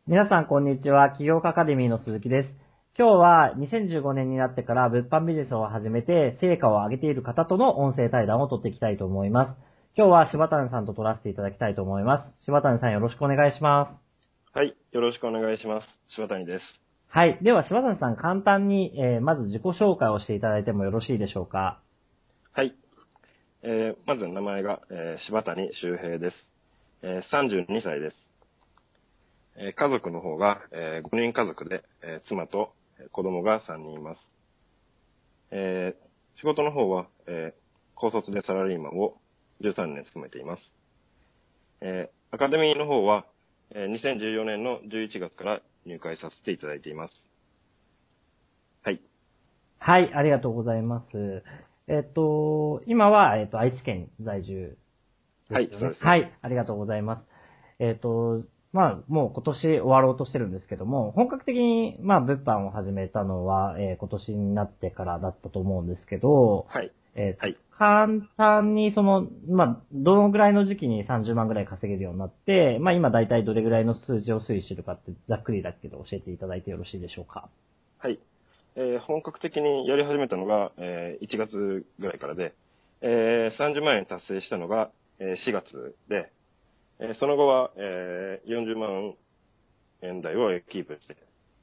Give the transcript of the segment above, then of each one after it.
皆さんこんにちは。起業家アカデミーの鈴木です。今日は2015年になってから物販ビジネスを始めて成果を上げている方との音声対談を取っていきたいと思います。今日は柴谷さんと取らせていただきたいと思います。柴谷さんよろしくお願いします。 はい。よろしくお願いします。柴谷です。 はい。では柴谷さん簡単に、まず自己紹介をしていただいてもよろしいでしょうか。 はい。まず名前が、柴谷周平です。32歳です。家族の方が、5人家族で、妻と子供が3人います。仕事の方は、高卒でサラリーマンを13年勤めています。アカデミーの方は、2014年の11月から入会させていただいています。はい。 はい、ありがとうございます。今は、愛知県在住ですよね。 はい、そうですね。 はい、ありがとうございます。もう今年終わろうとしてるんですけども、本格的に、物販を始めたのは、今年になってからだったと思うんですけど、 はい。はい。 簡単にどのぐらいの時期に30万ぐらい稼げるようになって、今だいたいどれぐらいの数字を推移してるかってざっくりだけど教えていただいてよろしいでしょうか。 はい。本格的にやり始めたのが、1月ぐらいからで、30万円達成したのが、4月で、その後は、40万円台をキープして、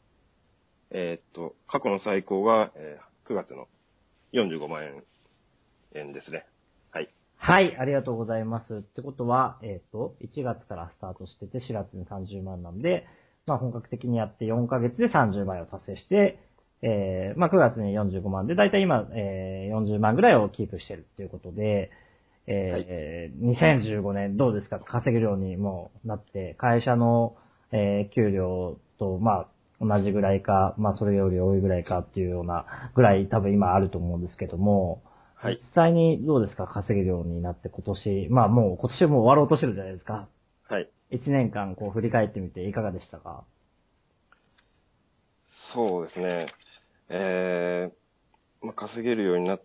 過去の最高が、9月の45万円ですね。はい。 はい、ありがとうございます。ってことは、1月からスタートしてて4月に30万なんで、本格的にやって4ヶ月で30万円を達成して、9月に45万で、だいたい今、40万ぐらいをキープしてるっていうことで、2015年どうですか？稼げるようにもうなって、会社の、給料と、同じぐらいか、それより多いぐらいかっていうようなぐらい多分今あると思うんですけども、実はい。 際にどうですか？稼げるようになって今年、もう今年も終わろうとしてるじゃないですか。 はい。 1年間こう振り返ってみていかがでしたか？ そうですね。稼げるようになって、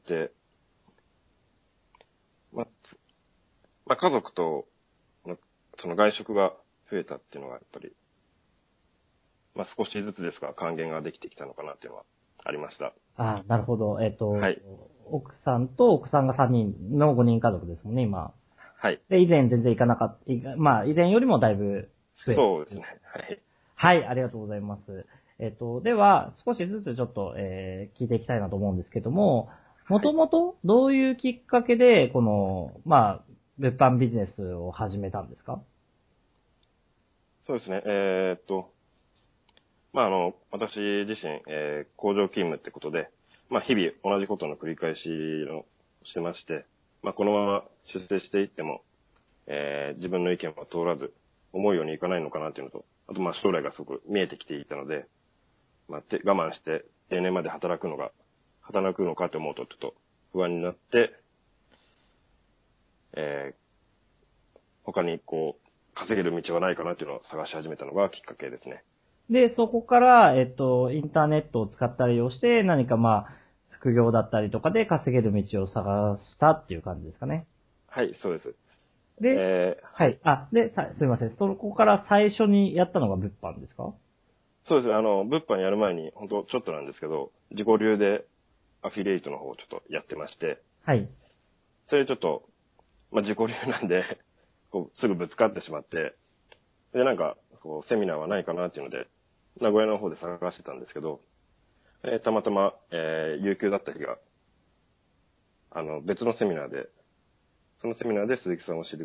まあ、家族と、その外食が増えたっていうのがやっぱり、少しずつですが還元ができてきたのかなっていうのはありました。 ああ、なるほど。 はい。 奥さんと奥さんが3人の5人家族ですもんね、今。 はい。 で、以前全然行かなかった、以前よりもだいぶ増えた。 そうですね。はい。 はい、ありがとうございます。では、少しずつちょっと、聞いていきたいなと思うんですけども、もはい。 ともとどういうきっかけで、この、物販ビジネスを始めたんですか？ そうですね。私自身、工場勤務ってことで、日々同じことの繰り返しをしてまして、このまま出世していっても、自分の意見は通らず、思うようにいかないのかなっていうのと、あと将来がすごく見えてきていたので、我慢して定年まで働くのかと思うとちょっと不安になって、え他に稼げる道はないかなっていうのを探し始めたのがきっかけですね。 で、そこから、インターネットを使ったりをして、何か副業だったりとかで稼げる道を探したっていう感じですかね。 はい、そうです。 で、はい。 はい。 すいません。そこから最初にやったのが物販ですか？ そうです。物販やる前に、本当ちょっとなんですけど、自己流でアフィリエイトの方をちょっとやってまして、 はい。 それちょっと、自己流なんで、すぐぶつかってしまって、で、セミナーはないかなっていうので、名古屋の方で探してたんですけど、たまたま、有給だった日が、別のセミナーで、そのセミナーで鈴木さんを知って、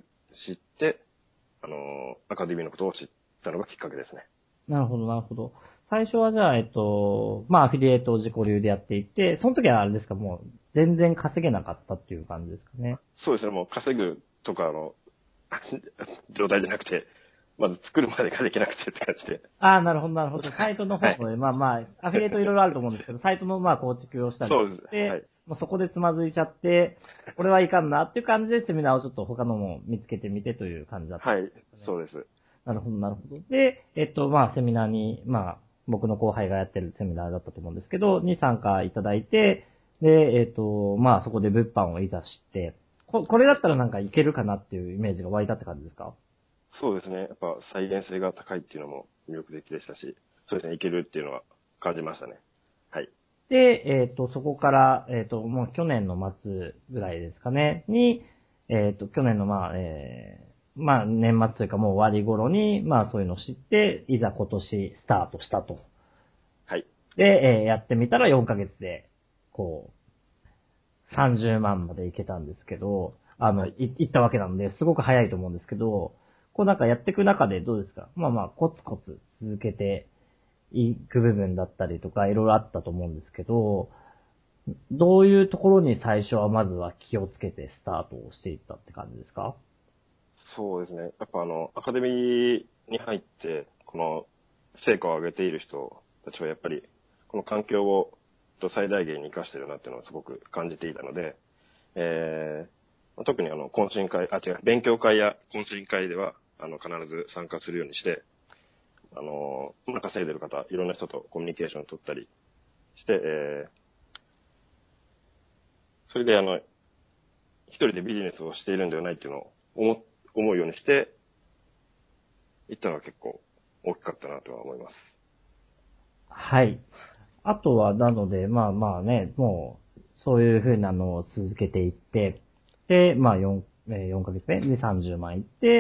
アカデミーのことを知ったのがきっかけですね。 なるほど、なるほど。最初はじゃあ、アフィリエイトを自己流でやっていて、その時はあれですか、もう全然稼げなかったっていう感じですかね。 そうですね、もう稼ぐとか状態じゃなくて、まず作るまでができなくてって感じで。 ああ、なるほど、なるほど。サイトのはい。 方で、アフィリエイトいろいろあると思うんですけど、サイトの構築をしたりそうです。 して、 はい。 もうそこでつまずいちゃって、これはいかんなっていう感じでセミナーをちょっと他のも見つけてみてという感じだったんはい。 ですかね。 そうです。 なるほど、なるほど。で、セミナーに、僕の後輩がやってるセミナーだったと思うんですけど、に参加いただいて、で、そこで物販をいざして、これだったらなんかいけるかなっていうイメージが湧いたって感じですか？ そうですね。やっぱ再現性が高いっていうのも魅力的でしたし、そうですね、いけるっていうのは感じましたね。はい。 で、そこから、もう去年の末ぐらいですかね、に、去年のまあ年末というかもう終わり頃に、まあそういうのを知って、いざ今年スタートしたと。 はい。 で、やってみたら4ヶ月で、こう、30万までいけたんですけど、 はい。 行ったわけなんで、すごく早いと思うんですけど、こうなんかやっていく中でどうですか？まあまあ、コツコツ続けていく部分だったりとか、いろいろあったと思うんですけど、どういうところに最初はまずは気をつけてスタートをしていったって感じですか？ そうですね。やっぱアカデミーに入って、この成果を上げている人たちはやっぱり、この環境を最大限に活かしてるなっていうのをすごく感じていたので、特に懇親会、勉強会や懇親会では、必ず参加するようにして、稼いでる方、いろんな人とコミュニケーションを取ったりして、それで一人でビジネスをしているんではないっていうのを思うようにしていったのは結構大きかったなとは思います。 はい。あとは、なので、まあまあね、もう、そういう風なのを続けていって、で、まあ4ヶ月目で30万いって、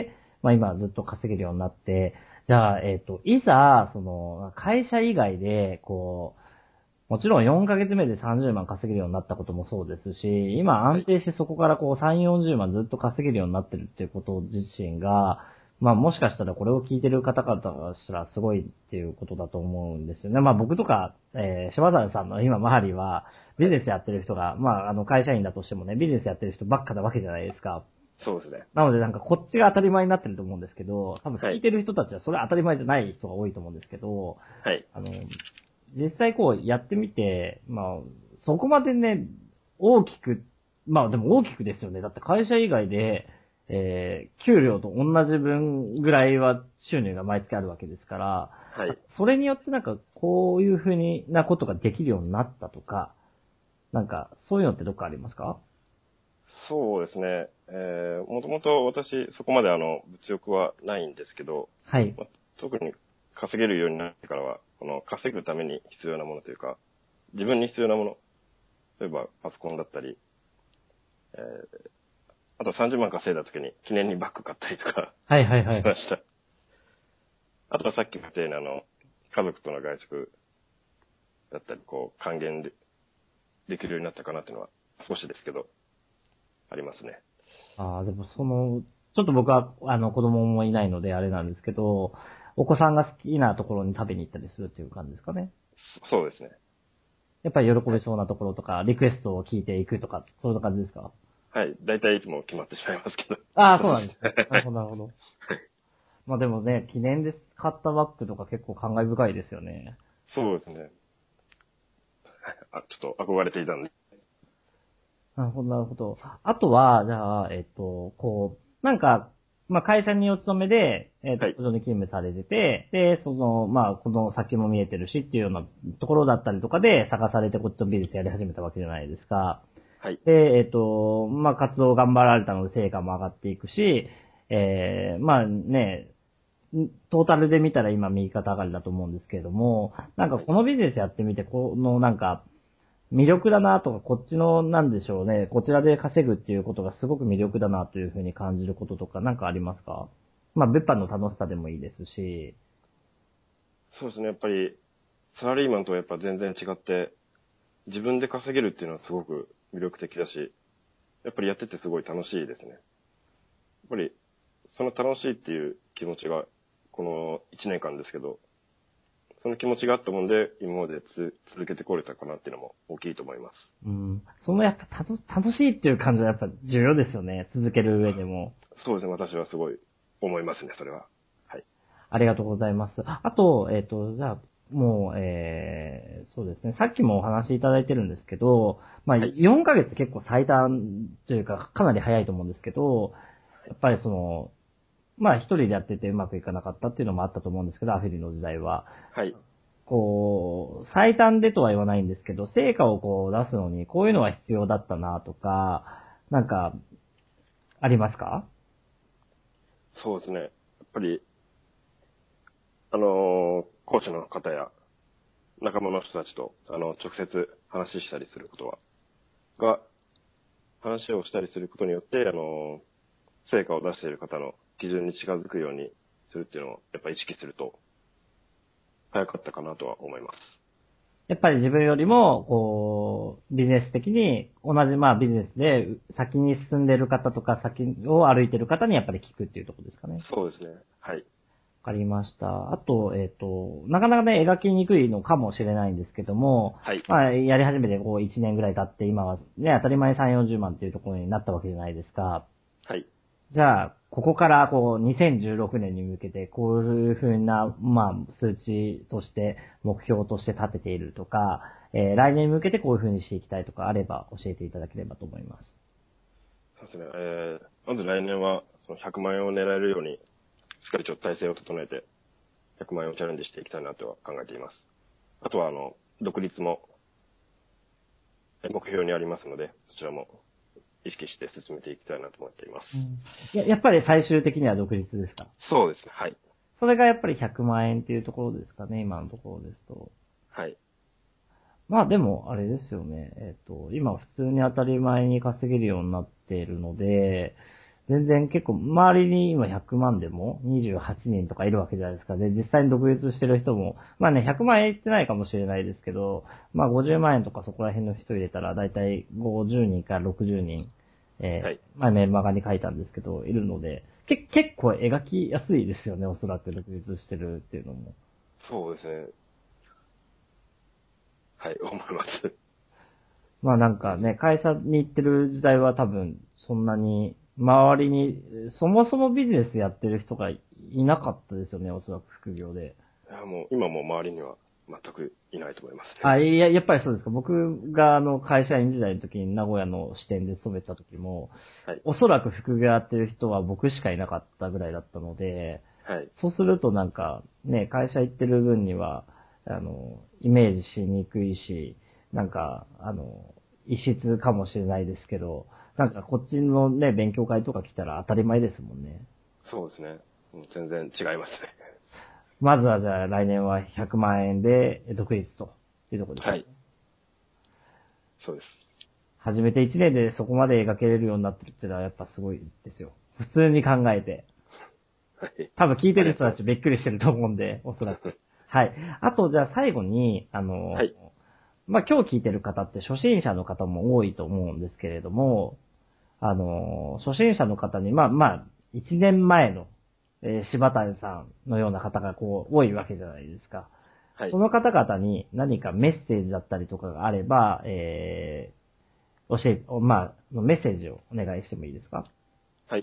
まあ今ずっと稼げるようになって、じゃあ、いざ、会社以外で、こう、もちろん4ヶ月目で30万稼げるようになったこともそうですし、今はい。 安定してそこからこう3、40万ずっと稼げるようになってるっていうこと自身が、まあもしかしたらこれを聞いてる方々がしたらすごいっていうことだと思うんですよね。まあ僕とか、島田さんの今周りはビはい。 ジネスやってる人が、まあ会社員だとしてもね、ビジネスやってる人ばっかなわけじゃないですか。 そうですね。 なのでなんかこっちが当たり前になってると思うんですけど、多分はい。 聞いてる人たちはそれ当たり前じゃない人が多いと思うんですけど、 はい。 あの、実際こうやってみて、まあ、そこまでね、大きく、まあでも大きくですよね。だって会社以外で、給料と同じ分ぐらいは収入が毎月あるわけですから、 はい。 それによってなんかこういうふうになことができるようになったとか、なんかそういうのってどっかありますか？ そうですね。もともと私、そこまで物欲はないんですけど、 はい。 まあ、特に稼げるようになってからは、この稼ぐために必要なものというか、自分に必要なもの、例えばパソコンだったり、えーあと30万稼いだ時に記念にバッグ買ったりとかはいはいはしい。 ました。あとはさっき言ったように家族との外食だったり、こう、還元できるようになったかなっていうのは少しですけど、ありますね。 ああ、でもちょっと僕は子供もいないのであれなんですけど、お子さんが好きなところに食べに行ったりするっていう感じですかね。 そうですね。 やっぱり喜はい。 びそうなところとか、リクエストを聞いていくとか、そういう感じですか？ はい。大体いつも決まってしまいますけど。 ああ、 そうですそうなんですね。 ね。はい。 なるほど、なるほど。まあでもね、記念で買ったバッグとか結構感慨深いですよね。 そうですね。ちょっと憧れていたんで。 なるほど、なるほど。あとは、じゃあ、なんか、まあ会社にお勤めで、 はい。 工場に勤務されてて、で、まあこの先も見えてるしっていうようなところだったりとかで探されてこっちのビジネスやり始めたわけじゃないですか。 はい。 で、まあ、活動頑張られたので成果も上がっていくし、まあね、トータルで見たら今右肩上がりだと思うんですけれども、なんかはい。 このビジネスやってみて、このなんか、魅力だなとか、こっちのなんでしょうね、こちらで稼ぐっていうことがすごく魅力だなというふうに感じることとかなんかありますか？まあ、物販の楽しさでもいいですし、 そうですね。やっぱり、サラリーマンとはやっぱ全然違って、自分で稼げるっていうのはすごく魅力的だし、やっぱりやっててすごい楽しいですね。やっぱり、その楽しいっていう気持ちが、この1年間ですけど、その気持ちがあったもんで、今まで続けてこれたかなっていうのも大きいと思います。 うん、やっぱ楽しいっていう感じはやっぱ重要ですよね。続ける上でも。 そうですね。私はすごい思いますね、それは。はい。 ありがとうございます。あと、じゃあ、もう、そうですね。さっきもお話しいただいてるんですけど、まあ、 はい。 4ヶ月結構最短というか、かなり早いと思うんですけど、 はい。 やっぱりまあ一人でやっててうまくいかなかったっていうのもあったと思うんですけど、アフィリの時代は。 はい。 こう、最短でとは言わないんですけど、成果をこう出すのに、こういうのは必要だったなとか、なんか、ありますか？ そうですね。やっぱり、講師の方や仲間の人たちと、直接話したりすること話をしたりすることによって、成果を出している方の基準に近づくようにするっていうのを、やっぱり意識すると、早かったかなとは思います。 やっぱり自分よりも、こう、ビジネス的に同じビジネスで先に進んでる方とか先を歩いてる方にやっぱり聞くっていうところですかね。 そうですね。はい。 わかりました。あと、なかなかね、描きにくいのかもしれないんですけども、 はい。 やり始めて1年ぐらい経って、今はね、当たり前3、40万っていうところになったわけじゃないですか。 はい。 じゃあ、ここから2016年に向けて、こういうふうな、数値として、目標として立てているとか、来年に向けてこういうふうにしていきたいとかあれば教えていただければと思います。 そうですね。まず来年は、その100万円を狙えるように、しっかりちょっと体制を整えて、100万円をチャレンジしていきたいなとは考えています。あとは、独立も、目標にありますので、そちらも意識して進めていきたいなと思っています。 やっぱり最終的には独立ですか？ そうですね。はい。 それがやっぱり100万円っていうところですかね、今のところですと。 はい。 でも、あれですよね。今普通に当たり前に稼げるようになっているので、全然結構、周りに今100万でも28人とかいるわけじゃないですか。で、実際に独立してる人も、100万円いってないかもしれないですけど、50万円とかそこら辺の人入れたら、だいたい50人から60人、 はい。 メルマガに書いたんですけど、いるので、結構描きやすいですよね、おそらく独立してるっていうのも。 そうですね。はい、思います。 なんかね、会社に行ってる時代は多分、そんなに、周りに、そもそもビジネスやってる人がいなかったですよね、おそらく副業で。 いや、もう、今も周りには全くいないと思いますね。 やっぱりそうですか。僕が会社員時代の時に名古屋の支店で勤めてた時も、 はい。 おそらく副業やってる人は僕しかいなかったぐらいだったので、 はい。 そうするとなんか、ね、会社行ってる分には、イメージしにくいし、なんか、異質かもしれないですけど、なんかこっちのね、勉強会とか来たら当たり前ですもんね。 そうですね。全然違いますね。 まずはじゃあ来年は100万円で独立というところですね。 はい。そうです。 初めて1年でそこまで描けれるようになってるっていうのはやっぱすごいですよ。普通に考えて。 はい。 多分聞いてる人ありがとうございたちびっくりしてると思うんで、おそらく。はい。あと、じゃあ最後に、 はい。 今日聞いてる方って初心者の方も多いと思うんですけれども、初心者の方に、1年前の、柴谷さんのような方が多いわけじゃないですか。 はい。 その方々に何かメッセージだったりとかがあれば、メッセージをお願いしてもいいですか？ はい。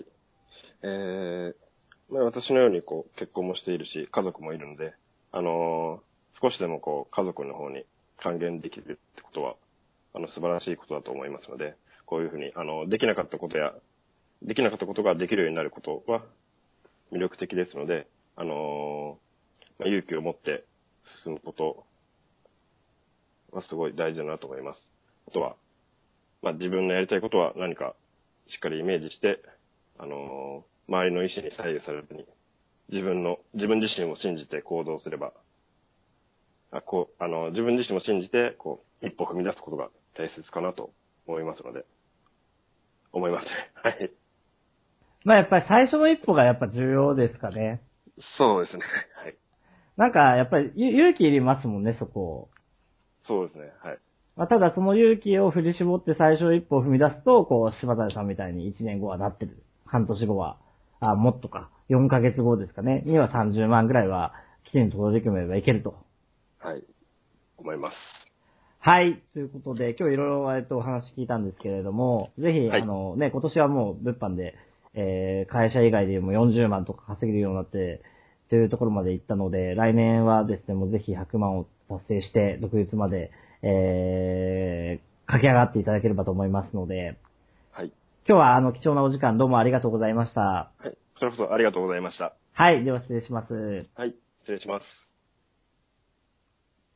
私のように結婚もしているし、家族もいるので、少しでも家族の方に還元できるってことは、素晴らしいことだと思いますので、こういうふうに、できなかったことができるようになることは魅力的ですので、勇気を持って進むことはすごい大事だなと思います。あとは、自分のやりたいことは何かしっかりイメージして、周りの意思に左右されずに、自分自身を信じて行動すれば、自分自身を信じて、一歩踏み出すことが大切かなと思いますので、思いますね。はい。 やっぱり最初の一歩がやっぱ重要ですかね。 そうですね。はい。 なんか、やっぱり勇気いりますもんね、そこ。 そうですね。はい。 ただその勇気を振り絞って最初の一歩を踏み出すと、柴谷さんみたいに1年後はなってる。半年後は、もっとか、4ヶ月後ですかね。には30万ぐらいは、きちんと取り組めばいけると。 はい。思います。 はい。ということで、今日いろいろお話聞いたんですけれども、ぜひ、 はい。 今年はもう物販で、会社以外でも40万とか稼げるようになって、というところまで行ったので、来年はですね、もうぜひ100万を達成して、独立まで、駆け上がっていただければと思いますので、 はい。 今日は貴重なお時間どうもありがとうございました。 はい。こちらこそありがとうございました。 はい。では失礼します。 はい。失礼します。